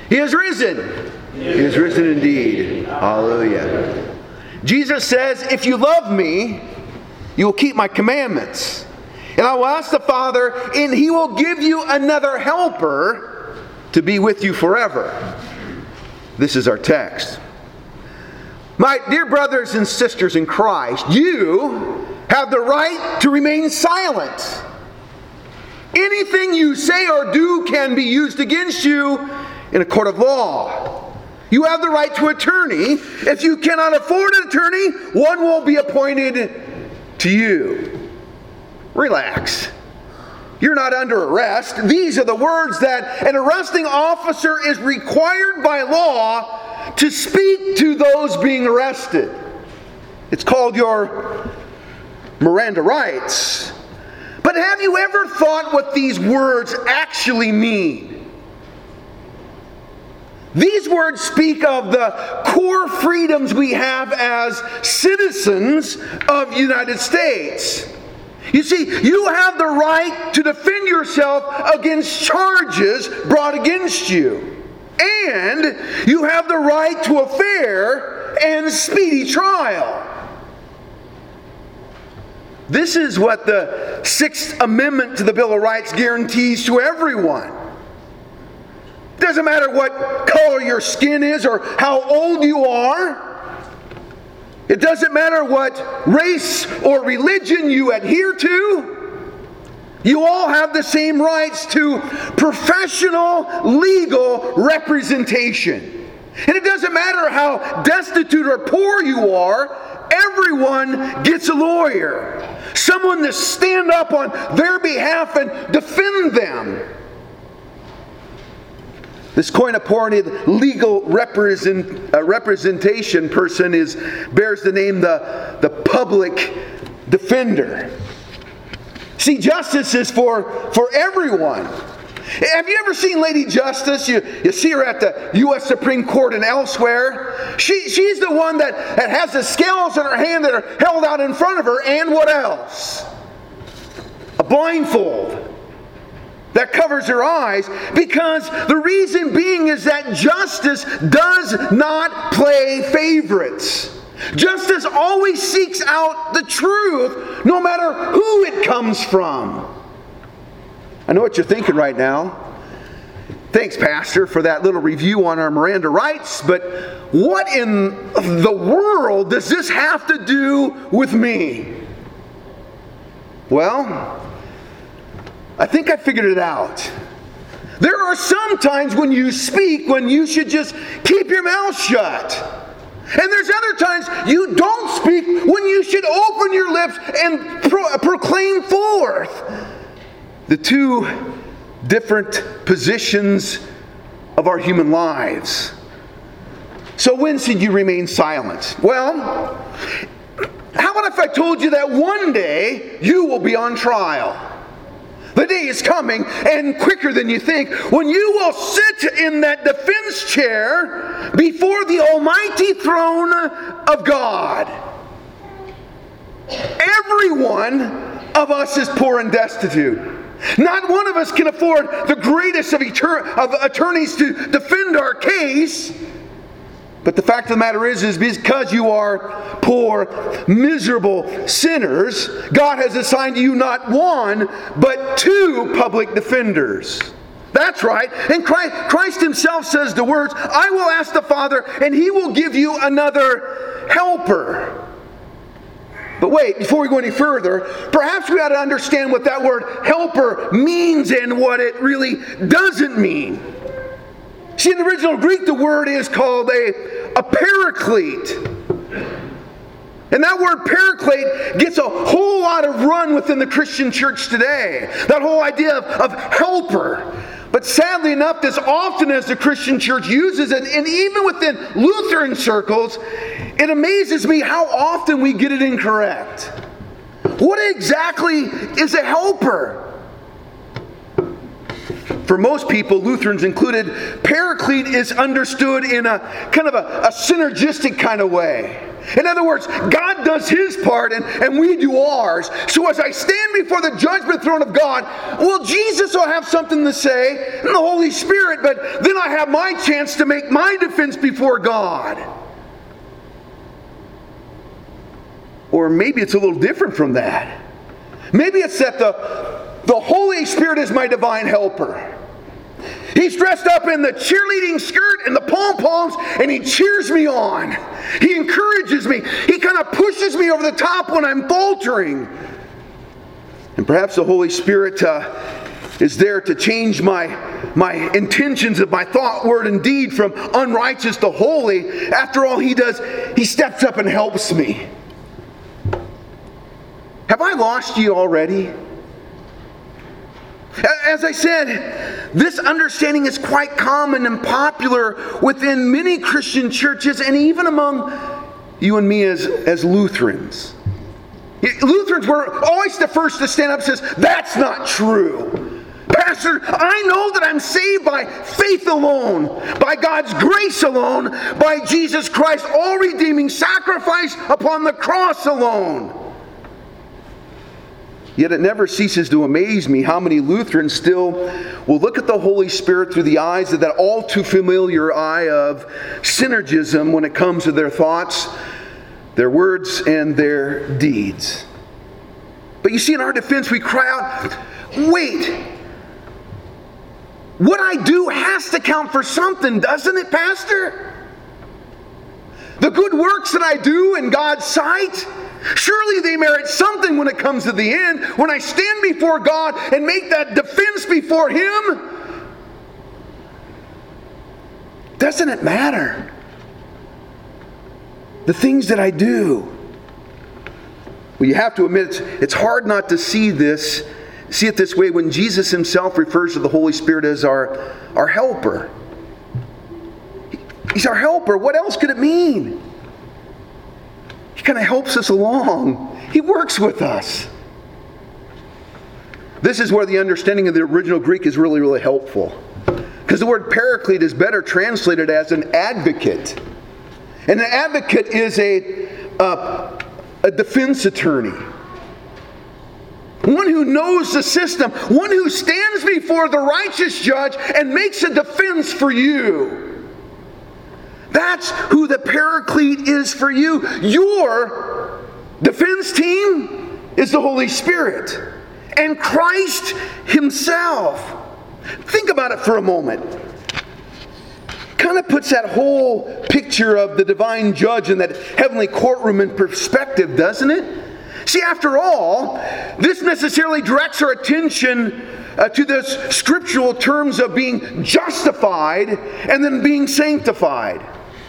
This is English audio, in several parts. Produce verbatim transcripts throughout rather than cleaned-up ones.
He is risen. He is risen indeed. Hallelujah. Jesus says, if you love me, you will keep my commandments. And I will ask the Father, and He will give you another helper to be with you forever. This is our text. My dear brothers and sisters in Christ, you have the right to remain silent. Anything you say or do can be used against you in a court of law. You have the right to attorney. If you cannot afford an attorney, one will be appointed to you. Relax. You're not under arrest. These are the words that an arresting officer is required by law to speak to those being arrested. It's called your Miranda rights. But have you ever thought what these words actually mean? These words speak of the core freedoms we have as citizens of the United States. You see, you have the right to defend yourself against charges brought against you. And you have the right to a fair and speedy trial. This is what the Sixth Amendment to the Bill of Rights guarantees to everyone. It doesn't matter what color your skin is or how old you are. It doesn't matter what race or religion you adhere to. You all have the same rights to professional legal representation. And it doesn't matter how destitute or poor you are, everyone gets a lawyer. Someone to stand up on their behalf and defend them. This coin-appointed legal represent, uh, representation person is bears the name the, the public defender. See, justice is for, for everyone. Have you ever seen Lady Justice? You, you see her at the U S Supreme Court and elsewhere. She, she's the one that, that has the scales in her hand that are held out in front of her. And what else? A blindfold that covers her eyes, because the reason being is that justice does not play favorites. Justice always seeks out the truth, no matter who it comes from. I know what you're thinking right now. Thanks, Pastor, for that little review on our Miranda rights, but what in the world does this have to do with me? Well, I think I figured it out. There are some times when you speak when you should just keep your mouth shut. And there's other times you don't speak when you should open your lips and pro- proclaim forth. The two different positions of our human lives. So when should you remain silent? Well, how about if I told you that one day you will be on trial? The day is coming, and quicker than you think, when you will sit in that defense chair before the almighty throne of God. Every one of us is poor and destitute. Not one of us can afford the greatest of, etern- of attorneys to defend our case. But the fact of the matter is, is because you are poor, miserable sinners, God has assigned to you not one, but two public defenders. That's right. And Christ, Christ Himself says the words, I will ask the Father, and He will give you another helper. But wait, before we go any further, perhaps we ought to understand what that word helper means and what it really doesn't mean. See, in the original Greek, the word is called a, a paraclete. And that word paraclete gets a whole lot of run within the Christian church today. That whole idea of, of helper. But sadly enough, as often as the Christian church uses it, and even within Lutheran circles, it amazes me how often we get it incorrect. What exactly is a helper? For most people, Lutherans included, Paraclete is understood in a kind of a, a synergistic kind of way. In other words, God does His part and, and we do ours. So as I stand before the judgment throne of God, well, Jesus will have something to say, and the Holy Spirit, but then I have my chance to make my defense before God. Or maybe it's a little different from that. Maybe it's that the, the Holy Spirit is my divine helper. He's dressed up in the cheerleading skirt and the pom-poms, and He cheers me on. He encourages me. He kind of pushes me over the top when I'm faltering. And perhaps the Holy Spirit uh, is there to change my, my intentions of my thought, word, and deed from unrighteous to holy. After all, He does, He steps up and helps me. Have I lost you already? As I said, this understanding is quite common and popular within many Christian churches and even among you and me as, as Lutherans. Lutherans were always the first to stand up and say, that's not true. Pastor, I know that I'm saved by faith alone, by God's grace alone, by Jesus Christ's all-redeeming sacrifice upon the cross alone. Yet it never ceases to amaze me how many Lutherans still will look at the Holy Spirit through the eyes of that all too familiar eye of synergism when it comes to their thoughts, their words, and their deeds. But you see, in our defense, we cry out, wait, what I do has to count for something, doesn't it, Pastor? The good works that I do in God's sight, surely they merit something when it comes to the end. When I stand before God and make that defense before Him, doesn't it matter? The things that I do. Well, you have to admit, it's, it's hard not to see this, see it this way when Jesus Himself refers to the Holy Spirit as our, our helper. He's our helper. What else could it mean? He kind of helps us along. He works with us. This is where the understanding of the original Greek is really, really helpful. Because the word paraclete is better translated as an advocate. And an advocate is a, a, a defense attorney. One who knows the system. One who stands before the righteous judge and makes a defense for you. That's who the paraclete is for you. Your defense team is the Holy Spirit and Christ Himself. Think about it for a moment. Kind of puts that whole picture of the divine judge in that heavenly courtroom in perspective, doesn't it? See, after all, this necessarily directs our attention uh, to those scriptural terms of being justified and then being sanctified.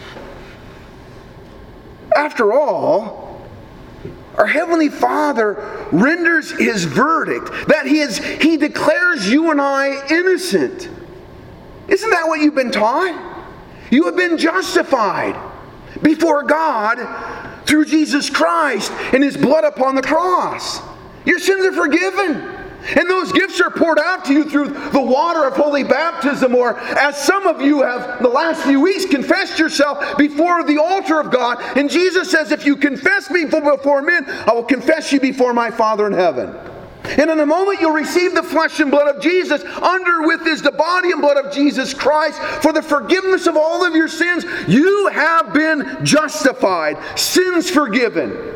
After all, our Heavenly Father renders His verdict that He is, He declares you and I innocent. Isn't that what you've been taught? You have been justified before God through Jesus Christ and His blood upon the cross. Your sins are forgiven. And those gifts are poured out to you through the water of holy baptism, or as some of you have the last few weeks confessed yourself before the altar of God. And Jesus says, if you confess me before men, I will confess you before my Father in heaven. And in a moment you'll receive the flesh and blood of Jesus. Under with is the body and blood of Jesus Christ for the forgiveness of all of your sins. You have been justified. Sins forgiven.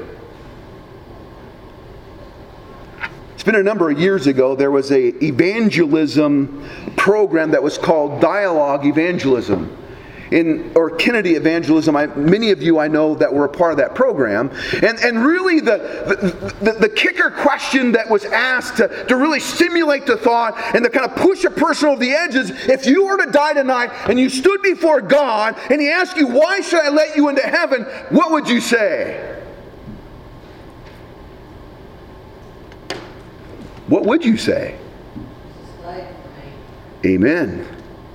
It's been a number of years ago, there was a evangelism program that was called Dialogue Evangelism. In, or Kennedy Evangelism. I, many of you I know that were a part of that program. And, and really the, the, the kicker question that was asked to, to really stimulate the thought and to kind of push a person over the edges, if you were to die tonight and you stood before God and He asked you, why should I let you into heaven? What would you say? What would you say? Amen.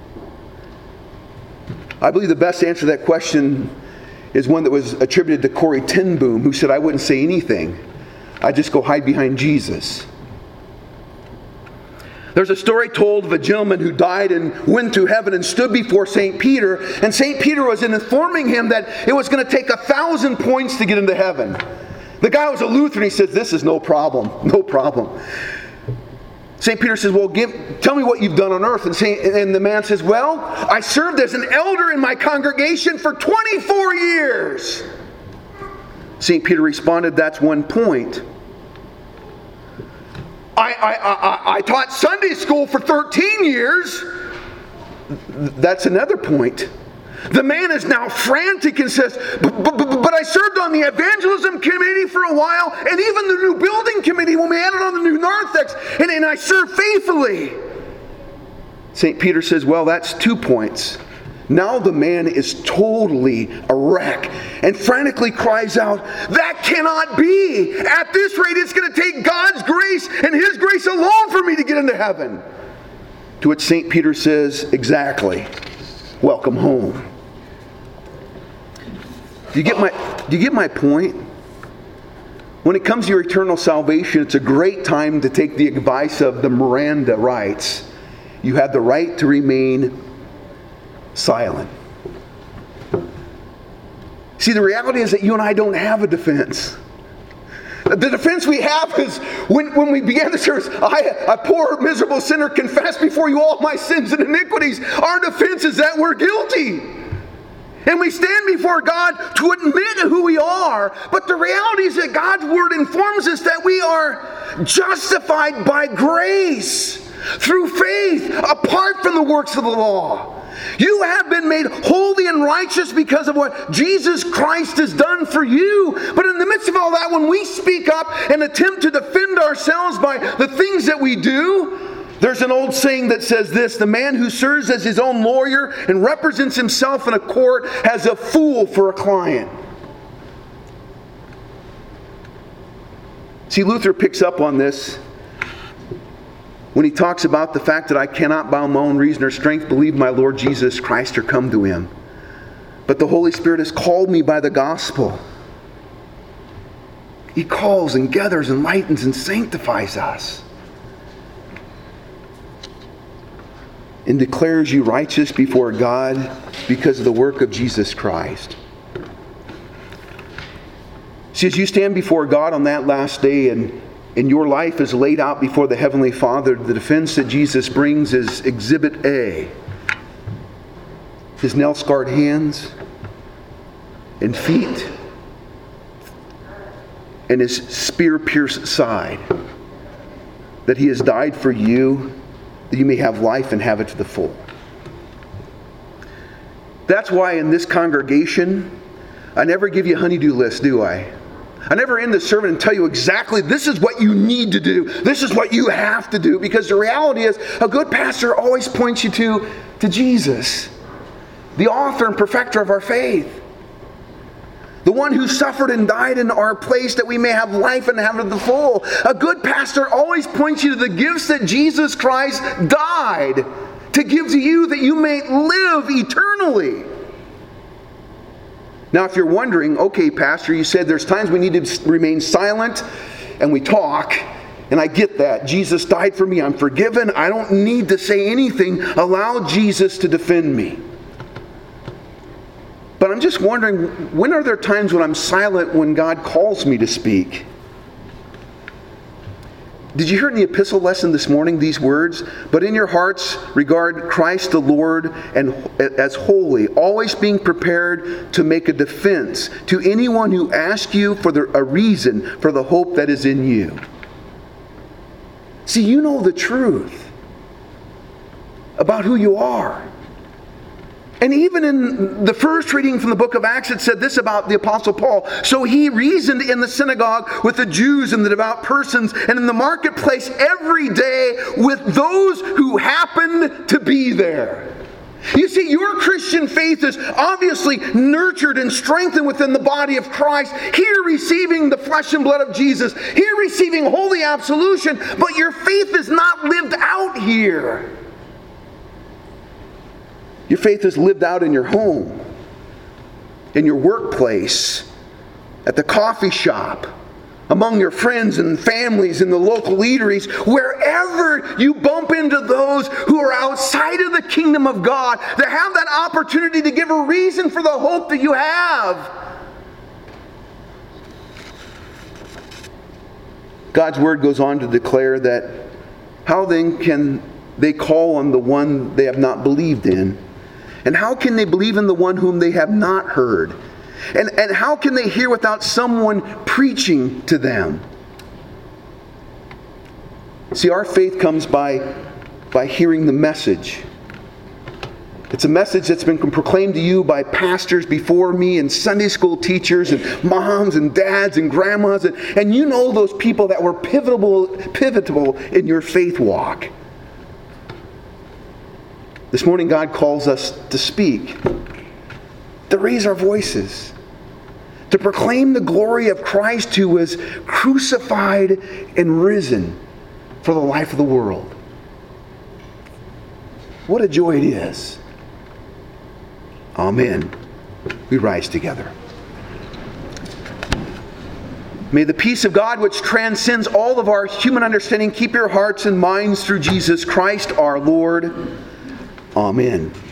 I believe the best answer to that question is one that was attributed to Corrie ten Boom, who said, I wouldn't say anything. I'd just go hide behind Jesus. There's a story told of a gentleman who died and went to heaven and stood before Saint Peter. And Saint Peter was informing him that it was going to take a thousand points to get into heaven. The guy was a Lutheran. He says, this is no problem. No problem. Saint Peter says, well, give, tell me what you've done on earth. And, Saint, and the man says, well, I served as an elder in my congregation for twenty-four years. Saint Peter responded, that's one point. I, I, I, I taught Sunday school for thirteen years. That's another point. The man is now frantic and says, but, but, but I served on the evangelism committee for a while, and even the new building committee when we added on the new narthex, and, and I served faithfully. Saint Peter says, well, that's two points. Now the man is totally a wreck and frantically cries out, that cannot be. At this rate, it's going to take God's grace and His grace alone for me to get into heaven. To which Saint Peter says, exactly. Welcome home. Do you get my, do you get my point? When it comes to your eternal salvation, it's a great time to take the advice of the Miranda rights. You have the right to remain silent. See, the reality is that you and I don't have a defense. The defense we have is when, when we began the service, I, a poor, miserable sinner, confess before you all my sins and iniquities. Our defense is that we're guilty. And we stand before God to admit who we are. But the reality is that God's Word informs us that we are justified by grace through faith, apart from the works of the law. You have been made holy and righteous because of what Jesus Christ has done for you. But in the midst of all that, when we speak up and attempt to defend ourselves by the things that we do, there's an old saying that says this: the man who serves as his own lawyer and represents himself in a court has a fool for a client. See, Luther picks up on this when he talks about the fact that I cannot by my own reason or strength believe my Lord Jesus Christ or come to Him. But the Holy Spirit has called me by the gospel. He calls and gathers, enlightens, and sanctifies us. And declares you righteous before God because of the work of Jesus Christ. See, as you stand before God on that last day and and your life is laid out before the Heavenly Father, the defense that Jesus brings is Exhibit A. His nail-scarred hands and feet and His spear-pierced side. That He has died for you, that you may have life and have it to the full. That's why in this congregation, I never give you a honey-do list, do I? I never end the sermon and tell you exactly this is what you need to do. This is what you have to do. Because the reality is a good pastor always points you to, to Jesus, the author and perfecter of our faith. The one who suffered and died in our place that we may have life and have it to the full. A good pastor always points you to the gifts that Jesus Christ died to give to you that you may live eternally. Now, if you're wondering, okay, Pastor, you said there's times we need to remain silent and we talk, and I get that. Jesus died for me. I'm forgiven. I don't need to say anything. Allow Jesus to defend me. But I'm just wondering, when are there times when I'm silent when God calls me to speak? Did you hear in the epistle lesson this morning these words? But in your hearts regard Christ the Lord and as holy, always being prepared to make a defense to anyone who asks you for the, a reason for the hope that is in you. See, you know the truth about who you are. And even in the first reading from the book of Acts, it said this about the Apostle Paul. So he reasoned in the synagogue with the Jews and the devout persons, and in the marketplace every day with those who happened to be there. You see, your Christian faith is obviously nurtured and strengthened within the body of Christ, here receiving the flesh and blood of Jesus, here receiving holy absolution, but your faith is not lived out here. Your faith is lived out in your home, in your workplace, at the coffee shop, among your friends and families and the local eateries, wherever you bump into those who are outside of the kingdom of God, to have that opportunity to give a reason for the hope that you have. God's word goes on to declare that how then can they call on the one they have not believed in? And how can they believe in the one whom they have not heard? And, and how can they hear without someone preaching to them? See, our faith comes by, by hearing the message. It's a message that's been proclaimed to you by pastors before me and Sunday school teachers and moms and dads and grandmas. And, and you know those people that were pivotal, pivotal in your faith walk. This morning God calls us to speak, to raise our voices, to proclaim the glory of Christ who was crucified and risen for the life of the world. What a joy it is. Amen. We rise together. May the peace of God, which transcends all of our human understanding, keep your hearts and minds through Jesus Christ our Lord. Amen.